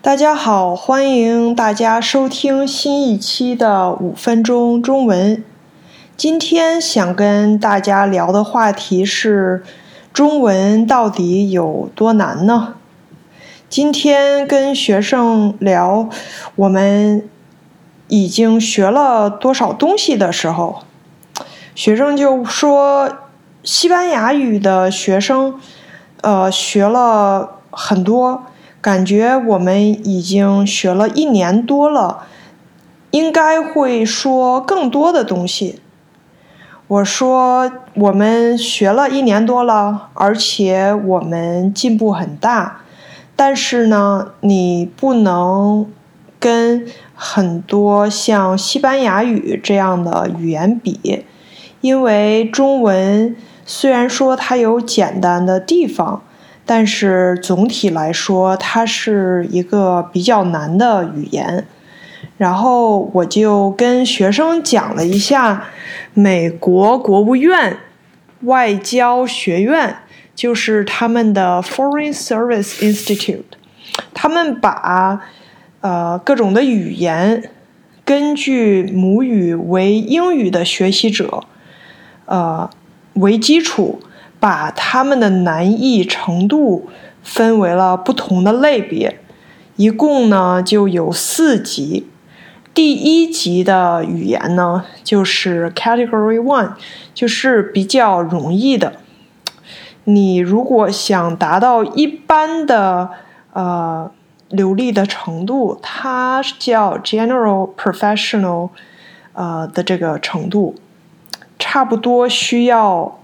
大家好，欢迎大家收听新一期的5分钟中文。今天想跟大家聊的话题是中文到底有多难呢？今天跟学生聊我们已经学了多少东西的时候，学生就说西班牙语的学生学了很多，感觉我们已经学了1年多了，应该会说更多的东西。我说我们学了1年多了，而且我们进步很大，但是呢，你不能跟很多像西班牙语这样的语言比，因为中文虽然说它有简单的地方，但是总体来说它是一个比较难的语言。然后我就跟学生讲了一下美国国务院外交学院，就是他们的 Foreign Service Institute， 他们把各种的语言根据母语为英语的学习者为基础，把他们的难易程度分为了不同的类别，一共呢就有4级。第1级的语言呢就是 Category 1， 就是比较容易的。你如果想达到一般的流利的程度，它叫 General Professional 的这个程度，差不多需要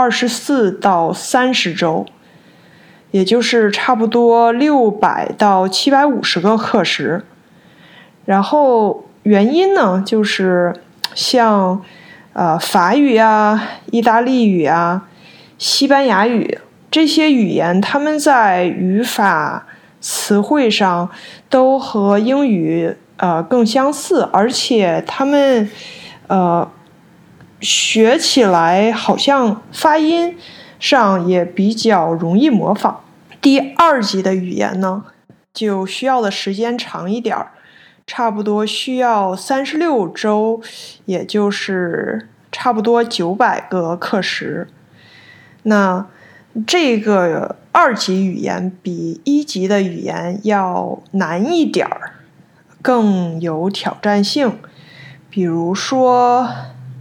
24到30周，也就是差不多600到750个课时。然后原因呢，就是像法语啊、意大利语啊、西班牙语这些语言，他们在语法、词汇上都和英语更相似，而且他们学起来好像发音上也比较容易模仿。第2级的语言呢，就需要的时间长一点，差不多需要36周，也就是差不多900个课时。那这个2级语言比1级的语言要难一点，更有挑战性。比如说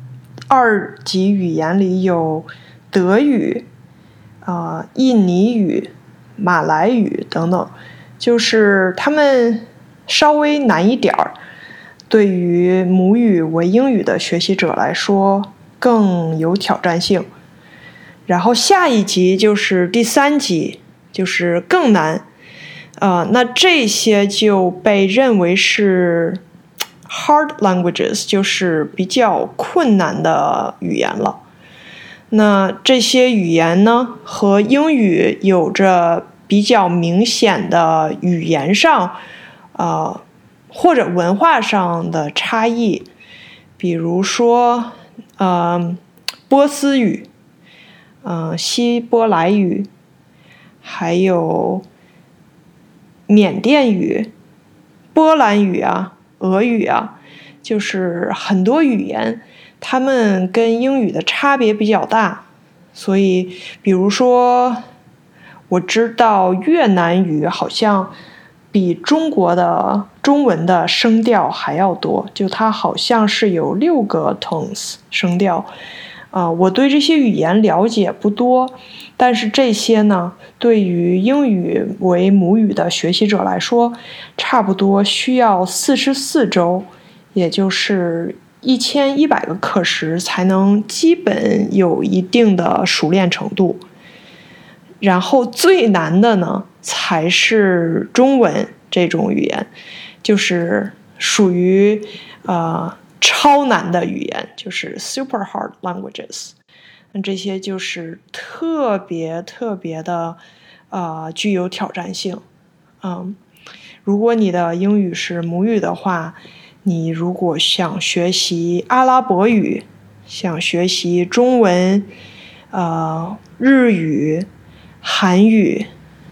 2级语言里有德语、印尼语、马来语等等，就是他们稍微难一点，对于母语为英语的学习者来说更有挑战性。然后下一级就是第3级，就是更难。那这些就被认为是 hard languages， 就是比较困难的语言了。那这些语言呢，和英语有着比较明显的语言上或者文化上的差异，比如说波斯语、希伯来语，还有缅甸语、波兰语啊、俄语啊，就是很多语言它们跟英语的差别比较大。所以比如说我知道越南语好像比中国的中文的声调还要多，就它好像是有6个 tones 声调。我对这些语言了解不多，但是这些呢，对于英语为母语的学习者来说，差不多需要44周，也就是1100个课时才能基本有一定的熟练程度。然后最难的呢，才是中文这种语言，就是属于超难的语言，就是 super hard languages。那这些就是特别的具有挑战性。如果你的英语是母语的话，你如果想学习阿拉伯语，想学习中文、日语、韩语、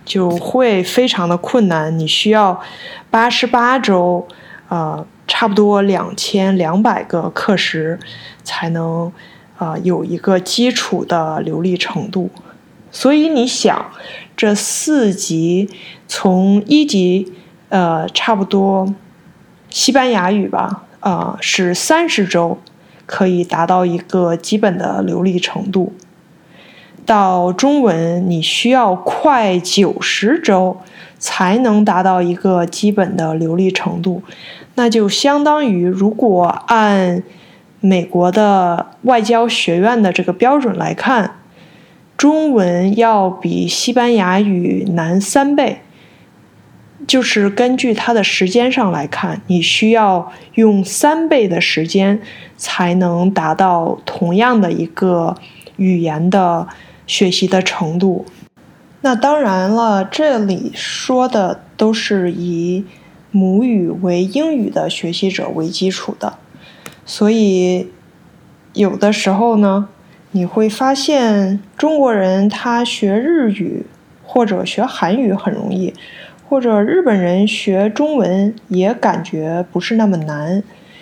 就会非常的困难，你需要88周，差不多2200个课时才能有一个基础的流利程度。所以你想，这4级从1级差不多西班牙语吧，是30周可以达到一个基本的流利程度，到中文你需要快90周才能达到一个基本的流利程度。那就相当于，如果按美国的外交学院的这个标准来看，中文要比西班牙语难3倍，就是根据它的时间上来看，你需要用3倍的时间才能达到同样的一个语言的学习的程度。那当然了，这里说的都是以母语为英语的学习者为基础的，所以有的时候呢，你会发现中国人他学日语或者学韩语很容易，或者日本人学中文也感觉不是那么难，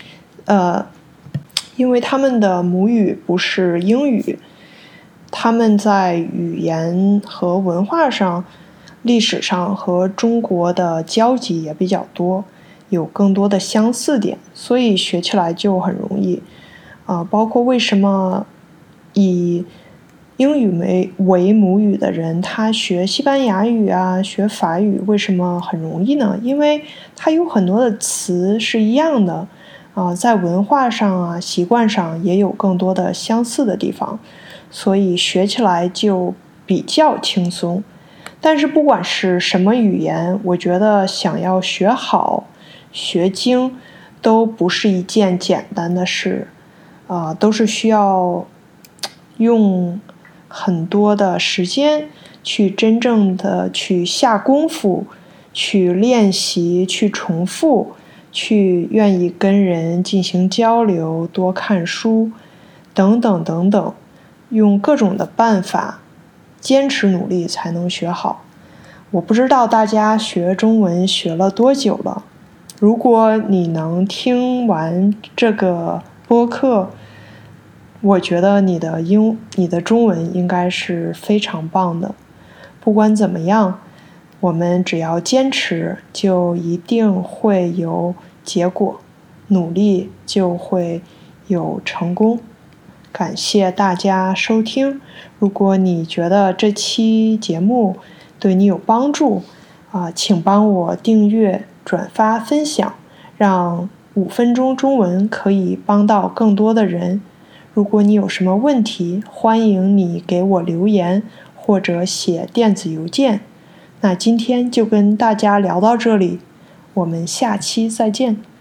因为他们的母语不是英语，他们在语言和文化上、历史上和中国的交集也比较多，有更多的相似点，所以学起来就很容易。包括为什么以英语为母语的人，他学西班牙语学法语为什么很容易呢？因为他有很多的词是一样的，在文化上习惯上也有更多的相似的地方，所以学起来就比较轻松。但是不管是什么语言，我觉得想要学好、学精，都不是一件简单的事，都是需要用很多的时间去真正的去下功夫，去练习，去重复，去愿意跟人进行交流，多看书等等等等，用各种的办法坚持努力才能学好。我不知道大家学中文学了多久了，如果你能听完这个播客，我觉得你的中文应该是非常棒的。不管怎么样，我们只要坚持，就一定会有结果，努力就会有成功。感谢大家收听，如果你觉得这期节目对你有帮助，请帮我订阅、转发、分享，让5分钟中文可以帮到更多的人。如果你有什么问题，欢迎你给我留言或者写电子邮件。那今天就跟大家聊到这里，我们下期再见。